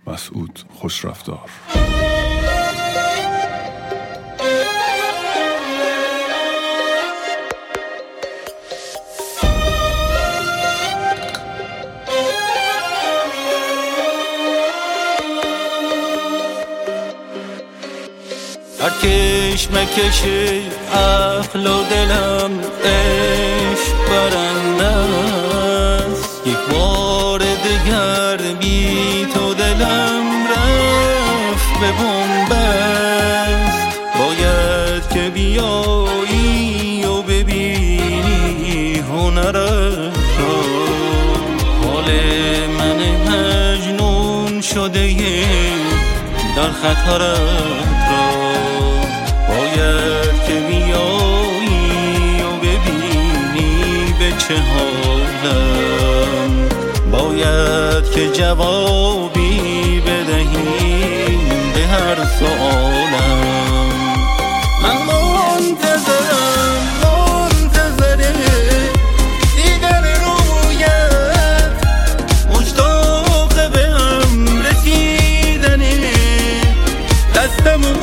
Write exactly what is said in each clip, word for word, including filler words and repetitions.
مسعود خوشرفتار. هر کش مکشه عقل و دلم عشق برنده است، یک بار دگر بی تو دلم رفت به بنبست. باید که بیایی و ببینی هنرت را، حال من مجنون شده در خطرت را. باید که بیایی و ببینی به چه حالم، باید که جوابی بدهی به هر سؤالم. من منتظرم منتظر دیدن رویت، مشتاق به هم رسیدن دستم و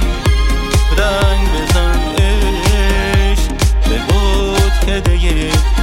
رنگ بزن عشق به بود که دیگه